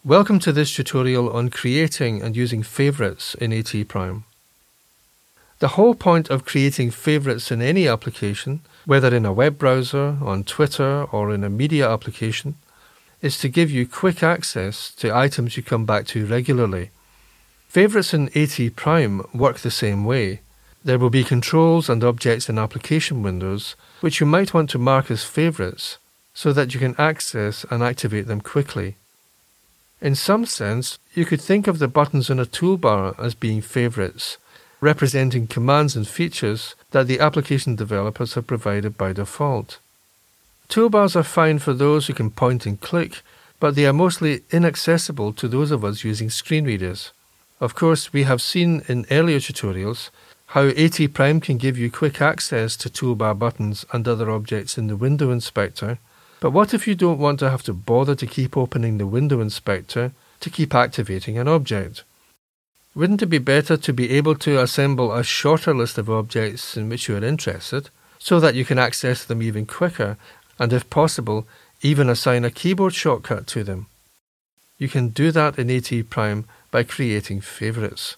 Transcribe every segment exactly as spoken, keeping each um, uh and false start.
Welcome to this tutorial on creating and using favorites in AT Prime. The whole point of creating favorites in any application, whether in a web browser, on Twitter, or in a media application, is to give you quick access to items you come back to regularly. Favorites in AT Prime work the same way. There will be controls and objects in application windows which you might want to mark as favorites so that you can access and activate them quickly. In some sense, you could think of the buttons in a toolbar as being favorites, representing commands and features that the application developers have provided by default. Toolbars are fine for those who can point and click, but they are mostly inaccessible to those of us using screen readers. Of course, we have seen in earlier tutorials how AT Prime can give you quick access to toolbar buttons and other objects in the window inspector. But what if you don't want to have to bother to keep opening the window inspector to keep activating an object? Wouldn't it be better to be able to assemble a shorter list of objects in which you are interested so that you can access them even quicker and, if possible, even assign a keyboard shortcut to them? You can do that in AT Prime by creating favorites.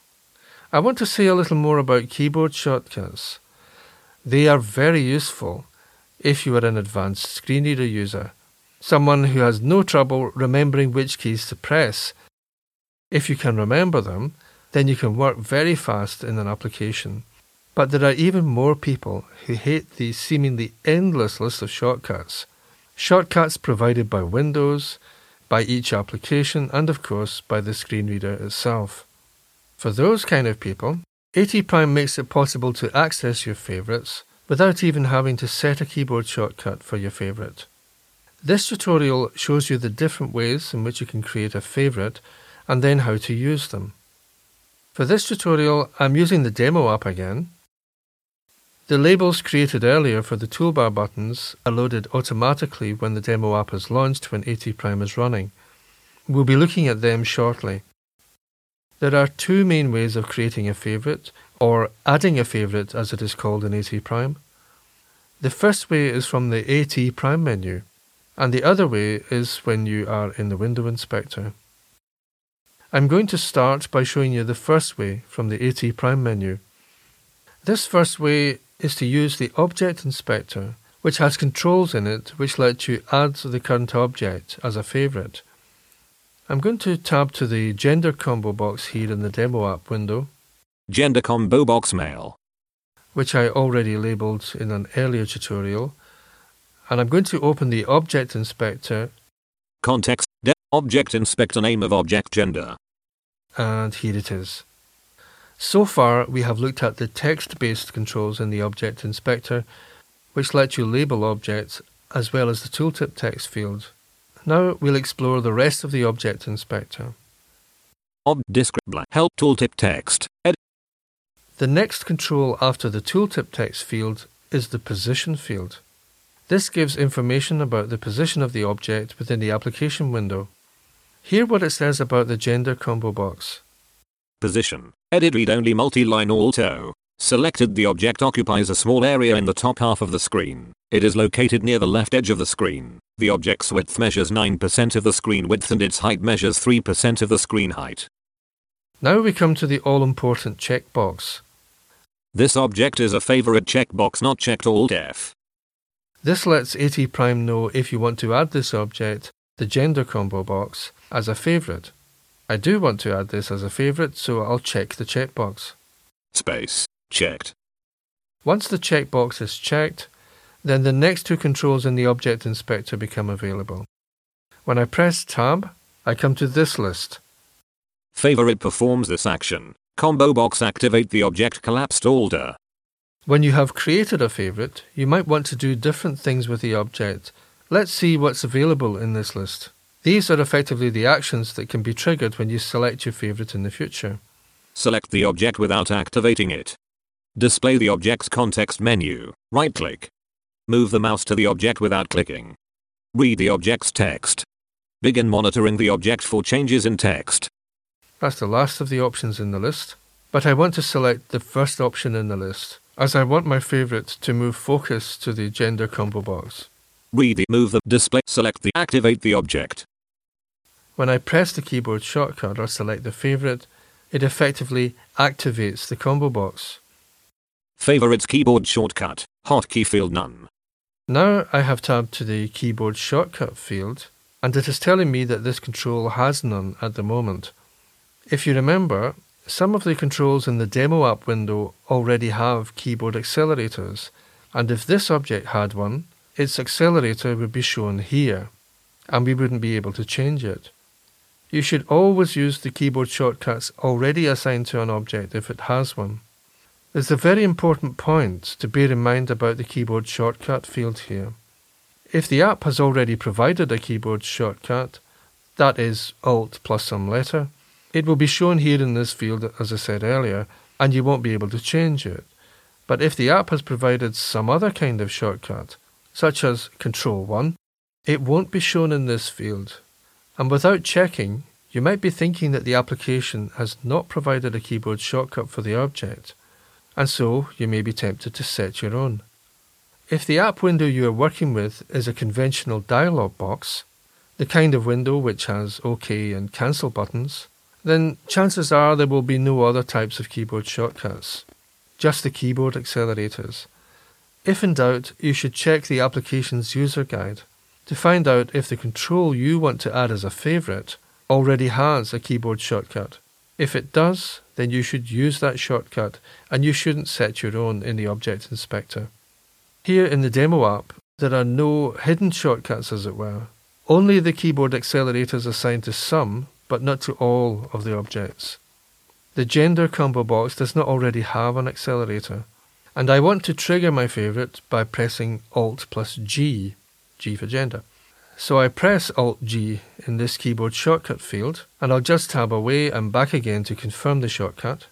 I want to say a little more about keyboard shortcuts. They are very useful if you are an advanced screen reader user, someone who has no trouble remembering which keys to press. If you can remember them, then you can work very fast in an application. But there are even more people who hate the seemingly endless list of shortcuts. Shortcuts provided by Windows, by each application, and of course by the screen reader itself. For those kind of people, AT Prime makes it possible to access your favorites without even having to set a keyboard shortcut for your favorite. This tutorial shows you the different ways in which you can create a favorite and then how to use them. For this tutorial, I'm using the demo app again. The labels created earlier for the toolbar buttons are loaded automatically when the demo app is launched when AT Prime is running. We'll be looking at them shortly. There are two main ways of creating a favorite, or adding a favorite as it is called in AT Prime. The first way is from the AT Prime menu, and the other way is when you are in the window inspector. I'm going to start by showing you the first way from the AT Prime menu. This first way is to use the Object Inspector, which has controls in it which let you add the current object as a favorite. I'm going to tab to the Gender Combo box here in the Demo app window. Gender Combo box male, which I already labelled in an earlier tutorial, and I'm going to open the Object Inspector. Context, de- Object Inspector, name of object, gender. And here it is. So far we have looked at the text-based controls in the Object Inspector, which let you label objects as well as the tooltip text field. Now we'll explore the rest of the Object Inspector. Ob descript blank help tooltip text. Edit. The next control after the tooltip text field is the position field. This gives information about the position of the object within the application window. Hear what it says about the Gender Combo box. Position. Edit read-only multi-line auto. Selected. The object occupies a small area in the top half of the screen. It is located near the left edge of the screen. The object's width measures nine percent of the screen width and its height measures three percent of the screen height. Now we come to the all-important checkbox. This object is a favorite checkbox not checked. Alt F. This lets AT Prime know if you want to add this object, the Gender Combo box, as a favorite. I do want to add this as a favorite, so I'll check the checkbox. Space. Checked. Once the checkbox is checked, then the next two controls in the Object Inspector become available. When I press Tab, I come to this list. Favorite performs this action. Combo box activate the object collapsed order. When you have created a favorite, you might want to do different things with the object. Let's see what's available in this list. These are effectively the actions that can be triggered when you select your favorite in the future. Select the object without activating it. Display the object's context menu. Right-click. Move the mouse to the object without clicking. Read the object's text. Begin monitoring the object for changes in text. That's the last of the options in the list, but I want to select the first option in the list, as I want my favorite to move focus to the Gender Combo box. Read the move the display. Select the activate the object. When I press the keyboard shortcut or select the favourite, it effectively activates the combo box. Favorites keyboard shortcut, hotkey field none. Now I have tabbed to the keyboard shortcut field, and it is telling me that this control has none at the moment. If you remember, some of the controls in the demo app window already have keyboard accelerators, and if this object had one, its accelerator would be shown here, and we wouldn't be able to change it. You should always use the keyboard shortcuts already assigned to an object if it has one. There's a very important point to bear in mind about the keyboard shortcut field here. If the app has already provided a keyboard shortcut, that is Alt plus some letter, it will be shown here in this field as I said earlier, and you won't be able to change it. But if the app has provided some other kind of shortcut, such as Control one, it won't be shown in this field. And without checking, you might be thinking that the application has not provided a keyboard shortcut for the object, and so you may be tempted to set your own. If the app window you are working with is a conventional dialog box, the kind of window which has OK and Cancel buttons, then chances are there will be no other types of keyboard shortcuts, just the keyboard accelerators. If in doubt, you should check the application's user guide to find out if the control you want to add as a favourite already has a keyboard shortcut. If it does, then you should use that shortcut and you shouldn't set your own in the Object Inspector. Here in the demo app, there are no hidden shortcuts as it were, only the keyboard accelerators assigned to some but not to all of the objects. The gender combo box does not already have an accelerator, and I want to trigger my favourite by pressing Alt plus G, G for gender. So I press Alt G in this keyboard shortcut field, and I'll just tab away and back again to confirm the shortcut.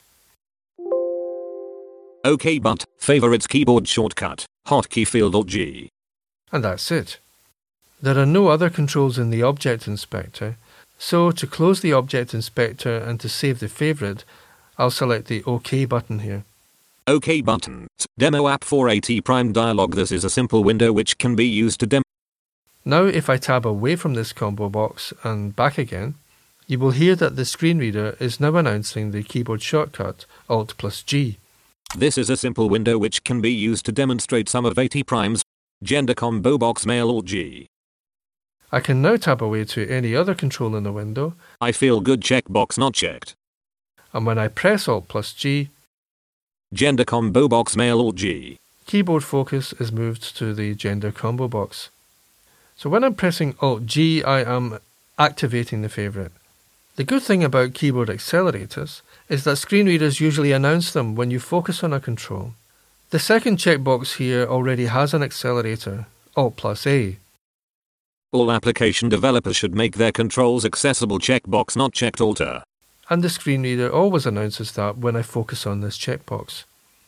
OK but, favorites keyboard shortcut, hotkey field Alt G. And that's it. There are no other controls in the Object Inspector, so to close the Object Inspector and to save the favourite, I'll select the OK button here. OK button, Demo app for AT Prime dialog. This is a simple window which can be used to demo. Now if I tab away from this combo box and back again, you will hear that the screen reader is now announcing the keyboard shortcut Alt plus G. This is a simple window which can be used to demonstrate some of AT Prime's gender combo box male Alt G. I can now tab away to any other control in the window. I feel good checkbox not checked. And when I press Alt plus G, gender combo box male Alt G. Keyboard focus is moved to the gender combo box. So when I'm pressing Alt G, I am activating the favourite. The good thing about keyboard accelerators is that screen readers usually announce them when you focus on a control. The second checkbox here already has an accelerator, Alt plus A. All application developers should make their controls accessible checkbox not checked alter. And the screen reader always announces that when I focus on this checkbox.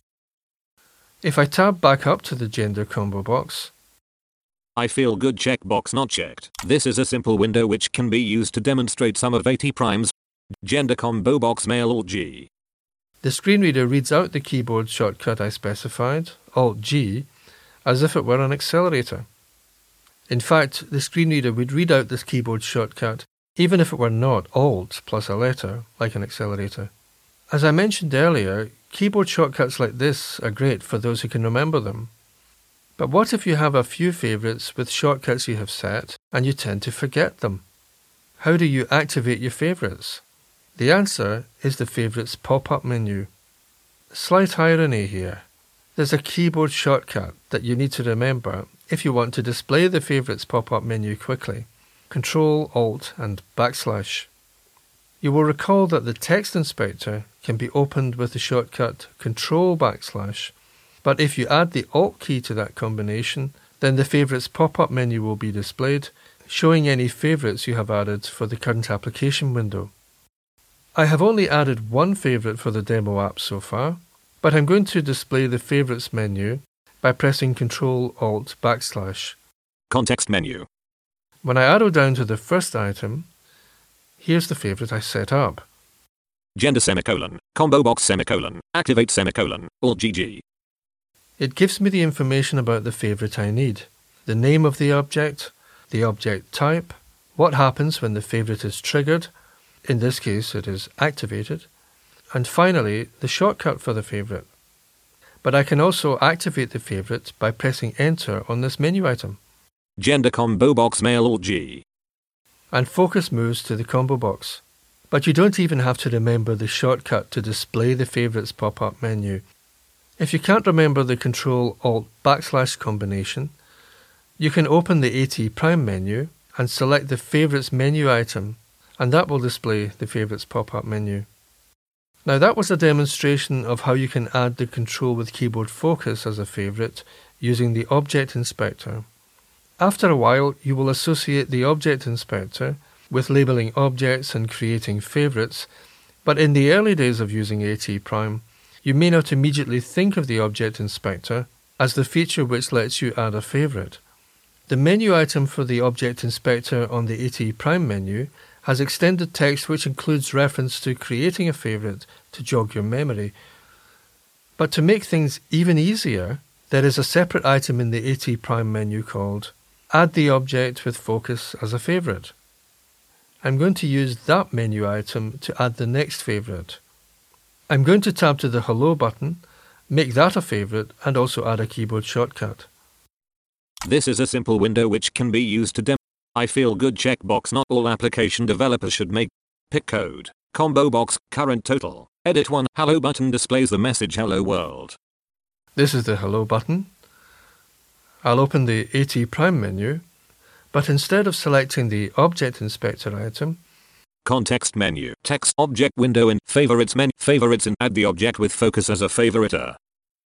If I tab back up to the gender combo box, I feel good checkbox not checked. This is a simple window which can be used to demonstrate some of AT Prime's gender combo box male Alt G. The screen reader reads out the keyboard shortcut I specified, Alt G, as if it were an accelerator. In fact, the screen reader would read out this keyboard shortcut even if it were not Alt plus a letter, like an accelerator. As I mentioned earlier, keyboard shortcuts like this are great for those who can remember them. But what if you have a few favourites with shortcuts you have set and you tend to forget them? How do you activate your favourites? The answer is the Favourites pop-up menu. Slight irony here. There's a keyboard shortcut that you need to remember if you want to display the Favourites pop-up menu quickly. Control, Alt and backslash. You will recall that the text inspector can be opened with the shortcut Control backslash, but if you add the Alt key to that combination, then the Favourites pop-up menu will be displayed, showing any favourites you have added for the current application window. I have only added one favourite for the demo app so far, but I'm going to display the Favourites menu by pressing Control Alt backslash. Context menu. When I arrow down to the first item, here's the favourite I set up. Gender semicolon, combo box semicolon, activate semicolon, Alt G G. It gives me the information about the favourite I need, the name of the object, the object type, what happens when the favourite is triggered, in this case it is activated, and finally the shortcut for the favourite. But I can also activate the favourite by pressing Enter on this menu item. Gender combo box male Alt G. And focus moves to the combo box. But you don't even have to remember the shortcut to display the favourites pop-up menu. If you can't remember the Control Alt backslash combination, you can open the AT Prime menu and select the Favourites menu item, and that will display the Favourites pop-up menu. Now that was a demonstration of how you can add the Control with Keyboard Focus as a favourite using the Object Inspector. After a while, you will associate the Object Inspector with labelling objects and creating favourites, but in the early days of using AT Prime, you may not immediately think of the Object Inspector as the feature which lets you add a favourite. The menu item for the Object Inspector on the AT Prime menu has extended text which includes reference to creating a favourite to jog your memory. But to make things even easier, there is a separate item in the AT Prime menu called Add the Object with Focus as a Favourite. I'm going to use that menu item to add the next favourite. I'm going to tab to the Hello button, make that a favourite, and also add a keyboard shortcut. This is a simple window which can be used to demo I feel good checkbox not all application developers should make. Pick code, combo box, current total, edit one, Hello button displays the message Hello World. This is the Hello button. I'll open the AT Prime menu, but instead of selecting the Object Inspector item, context menu, text object window in favorites menu, favorites and add the object with focus as a favoriter.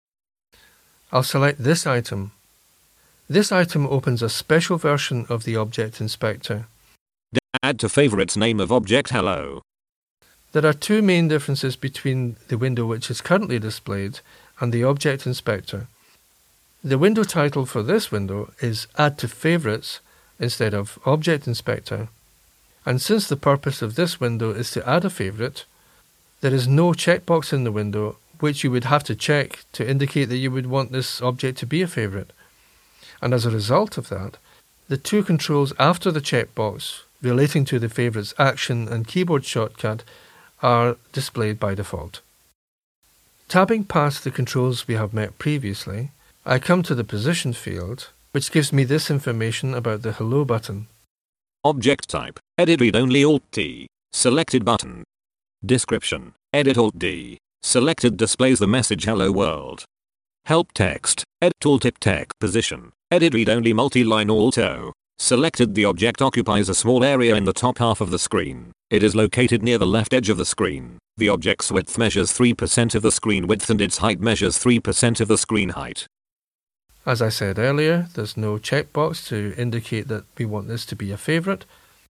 I'll select this item. This item opens a special version of the Object Inspector. Add to favorites name of object Hello. There are two main differences between the window which is currently displayed and the Object Inspector. The window title for this window is Add to Favorites instead of Object Inspector. And since the purpose of this window is to add a favourite, there is no checkbox in the window which you would have to check to indicate that you would want this object to be a favourite. And as a result of that, the two controls after the checkbox relating to the favourite's action and keyboard shortcut are displayed by default. Tabbing past the controls we have met previously, I come to the Position field, which gives me this information about the Hello button. Object type, edit read-only Alt-T, selected button. Description, edit Alt-D, selected displays the message Hello World. Help text, edit tooltip text position, edit read-only multi-line Alt-O, selected the object occupies a small area in the top half of the screen. It is located near the left edge of the screen. The object's width measures three percent of the screen width and its height measures three percent of the screen height. As I said earlier, there's no checkbox to indicate that we want this to be a favourite.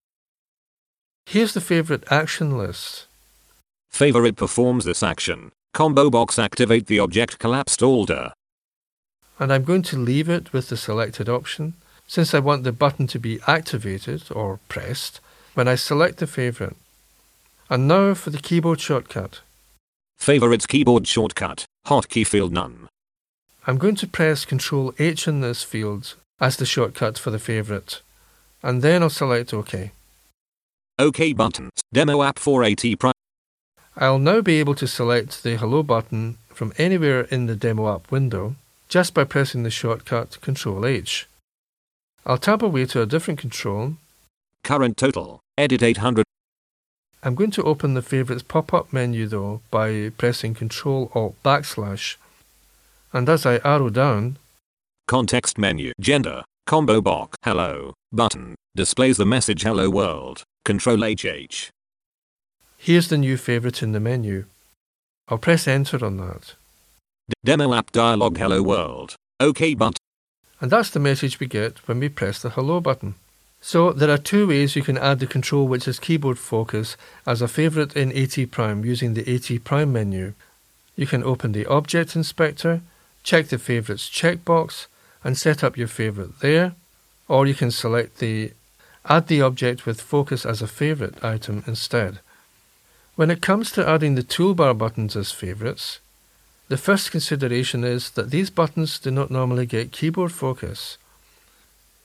Here's the favourite action list. Favourite performs this action. Combo box activate the object collapsed Alt-O. And I'm going to leave it with the selected option, since I want the button to be activated or pressed when I select the favourite. And now for the keyboard shortcut. Favourites keyboard shortcut, hotkey field none. I'm going to press Control H in this field as the shortcut for the favourite, and then I'll select OK. OK buttons, demo app for AT Prime. I'll now be able to select the Hello button from anywhere in the demo app window just by pressing the shortcut Control H. I'll tab away to a different control. Current total, edit eight hundred. I'm going to open the Favourites pop-up menu though by pressing Control Alt backslash. And as I arrow down, context menu, gender, combo box, Hello, button, displays the message Hello World, Control H H. Here's the new favourite in the menu. I'll press Enter on that. D Demo app dialog Hello World, OK button. And that's the message we get when we press the Hello button. So there are two ways you can add the control which is keyboard focus as a favourite in AT Prime using the AT Prime menu. You can open the Object Inspector, check the Favourites checkbox and set up your favourite there, or you can select the Add the Object with Focus as a Favourite item instead. When it comes to adding the toolbar buttons as favourites, the first consideration is that these buttons do not normally get keyboard focus.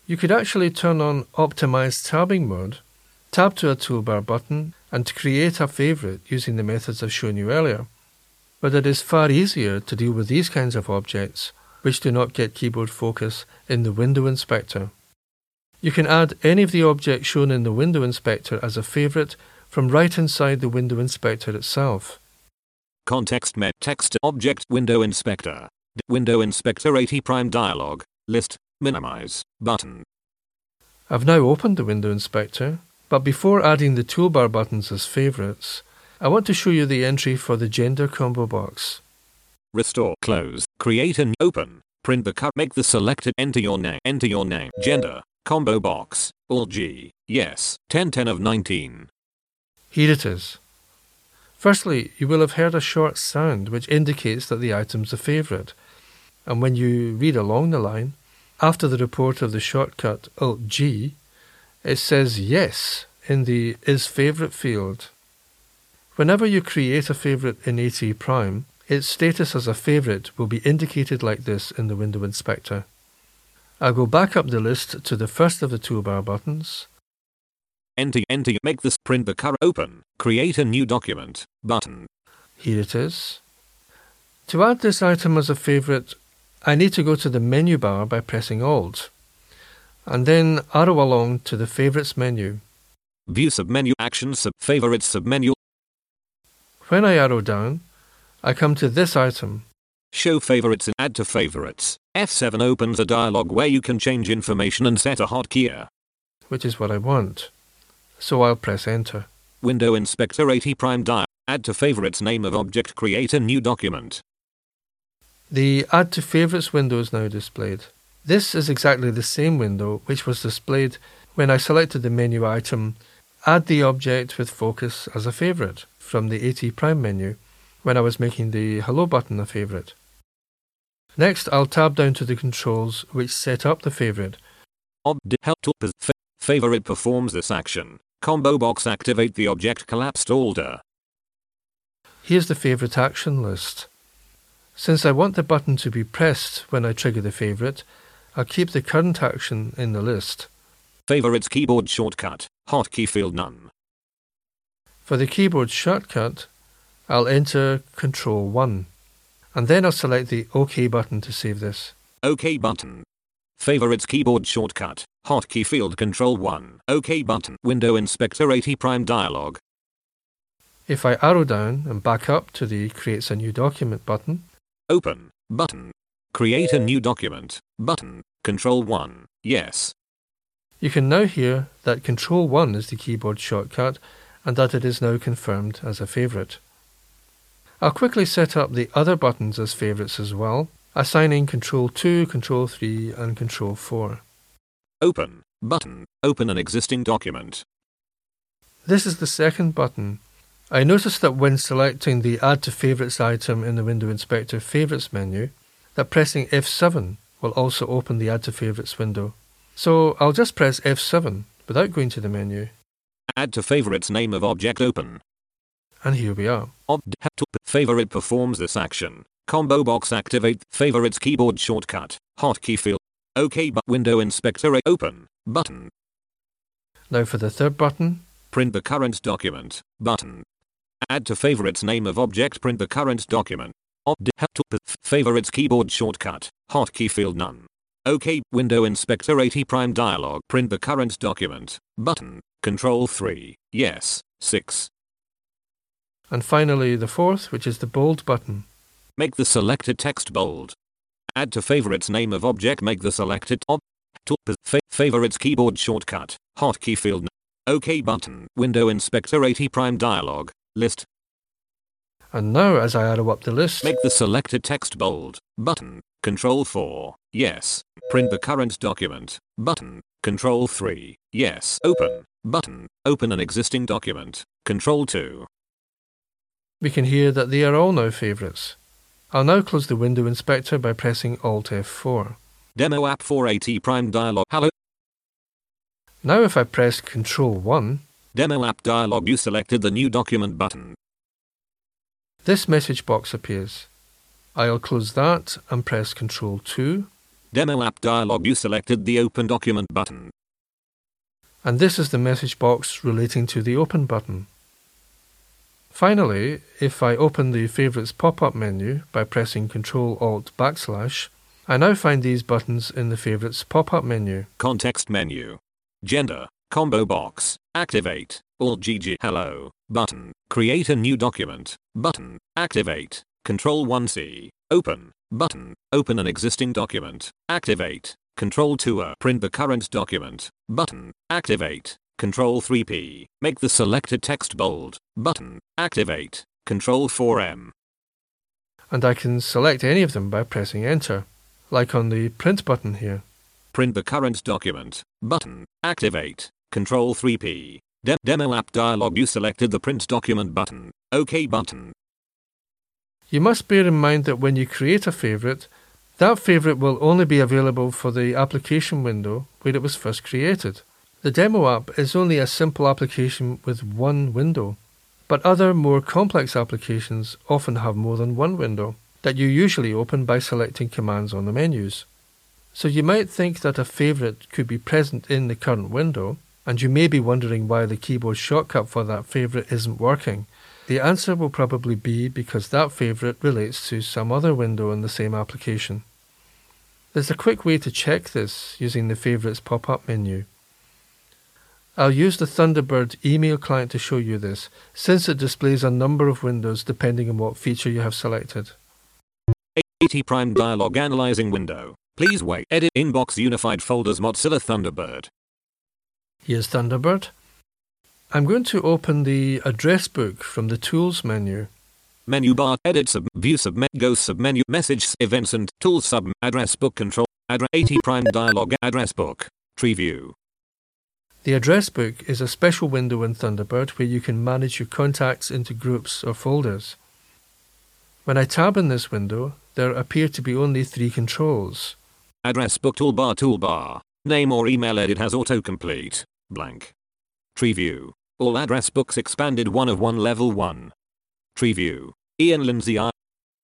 You could actually turn on Optimized Tabbing mode, tab to a toolbar button, and create a favourite using the methods I've shown you earlier. But it is far easier to deal with these kinds of objects which do not get keyboard focus in the Window Inspector. You can add any of the objects shown in the Window Inspector as a favourite from right inside the Window Inspector itself. Context met text object Window Inspector. Window Inspector AT Prime dialog. List. Minimize. Button. I've now opened the Window Inspector, but before adding the toolbar buttons as favourites, I want to show you the entry for the gender combo box. Restore. Close. Create and open. Print the cut. Make the selected. Enter your name. Enter your name. Gender. Combo box. Alt G. Yes. ten ten of nineteen. Here it is. Firstly, you will have heard a short sound which indicates that the item's a favourite. And when you read along the line, after the report of the shortcut Alt G, it says yes in the Is Favourite field. Whenever you create a favourite in AT Prime, its status as a favourite will be indicated like this in the Window Inspector. I'll go back up the list to the first of the toolbar buttons. Enter, enter, make this print the current open, create a new document, button. Here it is. To add this item as a favourite, I need to go to the menu bar by pressing Alt, and then arrow along to the Favourites menu. View submenu, Actions sub Favorites submenu. When I arrow down, I come to this item. Show favorites and add to favorites. F seven opens a dialog where you can change information and set a hotkey, which is what I want. So I'll press Enter. Window Inspector AT Prime dial. Add to favorites name of object. Create a new document. The Add to Favorites window is now displayed. This is exactly the same window which was displayed when I selected the menu item Add the object with focus as a favourite from the AT Prime menu when I was making the Hello button a favourite. Next, I'll tab down to the controls which set up the favourite. Ob help to fa favorite performs this action. Combo box activate the object collapsed order. Here's the favourite action list. Since I want the button to be pressed when I trigger the favourite, I'll keep the current action in the list. Favorites keyboard shortcut, hotkey field none. For the keyboard shortcut, I'll enter Control one, and then I'll select the OK button to save this. OK button. Favorites keyboard shortcut, hotkey field Control one, OK button. Window Inspector AT Prime dialog. If I arrow down and back up to the Creates a New Document button. Open, button. Create a new document, button. Control one, yes. You can now hear that Control one is the keyboard shortcut and that it is now confirmed as a favourite. I'll quickly set up the other buttons as favourites as well, assigning Control two, Control three and Control four. Open, button. Open an existing document. This is the second button. I noticed that when selecting the Add to Favourites item in the Window Inspector Favourites menu, that pressing F seven will also open the Add to Favourites window. So I'll just press F seven without going to the menu. Add to Favorites name of object open. And here we are. Ob favorite performs this action. Combo box activate favorites keyboard shortcut. Hotkey field. OK but Window Inspector open button. Now for the third button. Print the current document button. Add to favorites name of object. Print the current document. Ob favorites keyboard shortcut. Hotkey field none. OK Window Inspector AT Prime dialog. Print the current document button. Control three. Yes. six. And finally the fourth, which is the bold button. Make the selected text bold. Add to favorites name of object. Make the selected ob to fa favorites keyboard shortcut. Hotkey field. OK button. Window Inspector AT Prime dialog. List. And now as I arrow up the list. Make the selected text bold. Button. Control four. Yes. Print the current document. Button. Control three. Yes. Open. Button. Open an existing document. Control two. We can hear that they are all now favourites. I'll now close the Window Inspector by pressing Alt F four. Demo app for AT Prime dialog. Hello. Now if I press Control one. Demo app dialog. You selected the new document button. This message box appears. I'll close that and press Control two. Demo app dialog. You selected the Open Document button. And this is the message box relating to the Open button. Finally, if I open the Favorites pop-up menu by pressing Control Alt backslash, I now find these buttons in the Favorites pop-up menu. Context menu. Gender. Combo box. Activate. Alt G G. Hello. Button. Create a new document. Button. Activate. Control one C. Open. Button. Open an existing document. Activate. Control two A. Print the current document. Button. Activate. Control three P. Make the selected text bold. Button. Activate. Control four M. And I can select any of them by pressing Enter, like on the Print button here. Print the current document. Button. Activate. Control three P. De- Demo app dialog. You selected the Print document button. OK button. You must bear in mind that when you create a favourite, that favourite will only be available for the application window where it was first created. The demo app is only a simple application with one window, but other more complex applications often have more than one window that you usually open by selecting commands on the menus. So you might think that a favourite could be present in the current window, and you may be wondering why the keyboard shortcut for that favourite isn't working. The answer will probably be because that favourite relates to some other window in the same application. There's a quick way to check this using the Favorites pop-up menu. I'll use the Thunderbird email client to show you this, since it displays a number of windows depending on what feature you have selected. AT Prime dialog analyzing window. Please wait. Edit inbox unified folders Mozilla Thunderbird. Here's Thunderbird. I'm going to open the address book from the Tools menu. Menu bar. Edit sub. View submit. Go submenu. Message events and tools sub. Address book control. Address. AT Prime dialog. Address book. Tree view. The address book is a special window in Thunderbird where you can manage your contacts into groups or folders. When I tab in this window, there appear to be only three controls. Address book toolbar toolbar. Name or email edit has autocomplete. Blank. Tree view. All address books expanded one of one level one. Tree view. Ian Lindsay I.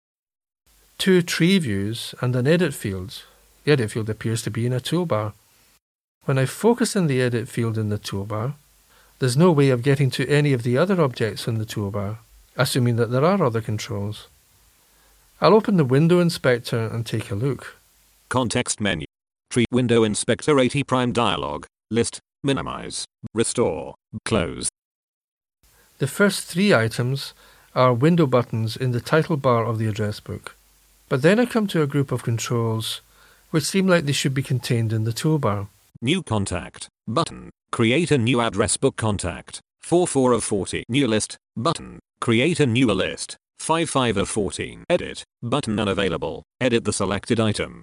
Two tree views and an edit field. The edit field appears to be in a toolbar. When I focus on the edit field in the toolbar, there's no way of getting to any of the other objects in the toolbar, assuming that there are other controls. I'll open the Window Inspector and take a look. Context menu. Tree Window Inspector AT Prime dialog. List. Minimize. Restore. Close. The first three items are window buttons in the title bar of the address book. But then I come to a group of controls which seem like they should be contained in the toolbar. New contact. Button. Create a new address book contact. forty-four of forty. New list. Button. Create a newer list. fifty-five of fourteen. Edit. Button unavailable. Edit the selected item.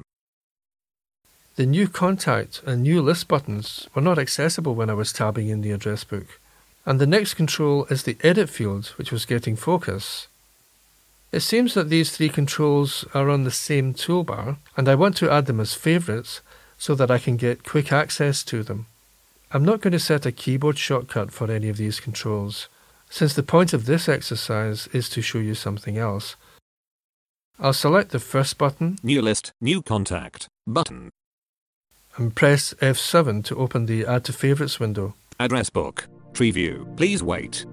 The new contact and new list buttons were not accessible when I was tabbing in the address book. And the next control is the edit field, which was getting focus. It seems that these three controls are on the same toolbar, and I want to add them as favourites so that I can get quick access to them. I'm not going to set a keyboard shortcut for any of these controls, since the point of this exercise is to show you something else. I'll select the first button, New list, new contact, button, and press F seven to open the Add to Favorites window. Address book, tree view, please wait.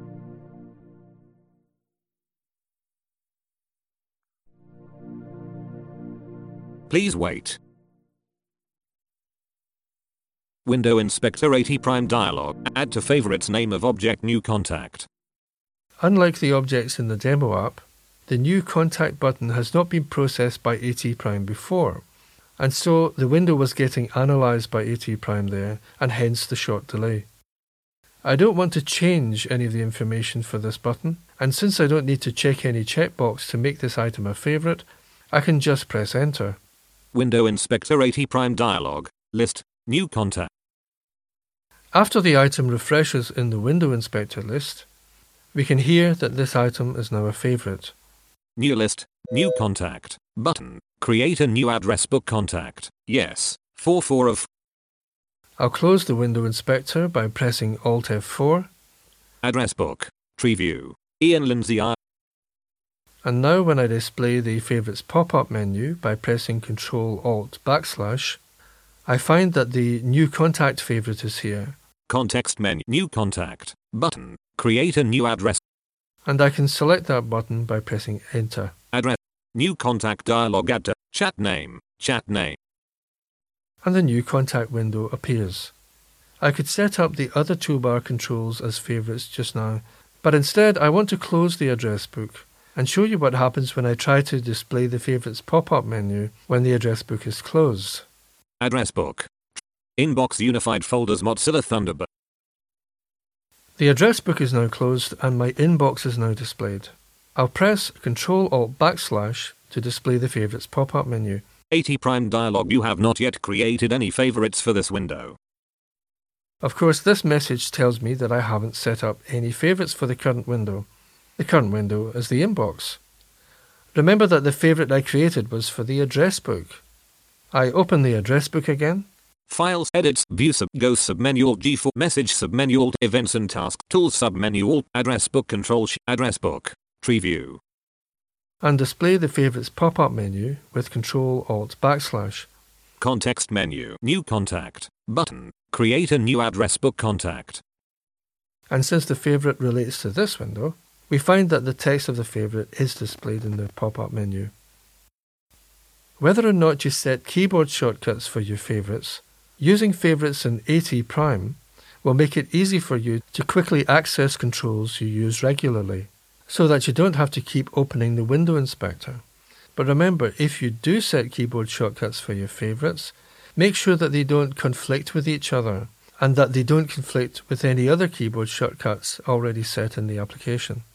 Please wait. Window Inspector AT Prime dialog. Add to favorites name of object new contact. Unlike the objects in the demo app, the new contact button has not been processed by AT Prime before, and so the window was getting analysed by AT Prime there, and hence the short delay. I don't want to change any of the information for this button, and since I don't need to check any checkbox to make this item a favourite, I can just press Enter. Window Inspector AT Prime dialog. List. New contact. After the item refreshes in the Window Inspector list, we can hear that this item is now a favourite. New list. New contact. Button. Create a new address book contact. Yes. forty-four of. I'll close the Window Inspector by pressing Alt F four. Address book. Tree view. Ian Lindsay I. And now when I display the Favorites pop-up menu by pressing Control Alt backslash, I find that the New Contact favourite is here. Context menu. New Contact. Button. Create a new address. And I can select that button by pressing Enter. Address. New Contact dialog. Add to. Chat name. Chat name. And the New Contact window appears. I could set up the other toolbar controls as favourites just now, but instead I want to close the address book and show you what happens when I try to display the Favorites pop-up menu when the address book is closed. Address book. Inbox Unified Folders Mozilla Thunderbird. The address book is now closed and my inbox is now displayed. I'll press Control Alt backslash to display the Favorites pop-up menu. AT Prime dialog. You have not yet created any favorites for this window. Of course, this message tells me that I haven't set up any favourites for the current window. The current window is the inbox. Remember that the favourite I created was for the address book. I open the address book again. Files, Edits, View sub, Go submenu Alt G four, Message submenu Alt, Events and Tasks, Tools submenu Alt, Address book Control sh Address book, Tree View. And display the Favorites pop-up menu with Control Alt backslash. Context menu. New Contact. Button. Create a new address book contact. And since the favourite relates to this window, we find that the text of the favourite is displayed in the pop-up menu. Whether or not you set keyboard shortcuts for your favourites, using favourites in AT Prime will make it easy for you to quickly access controls you use regularly, so that you don't have to keep opening the window inspector. But remember, if you do set keyboard shortcuts for your favourites, make sure that they don't conflict with each other and that they don't conflict with any other keyboard shortcuts already set in the application.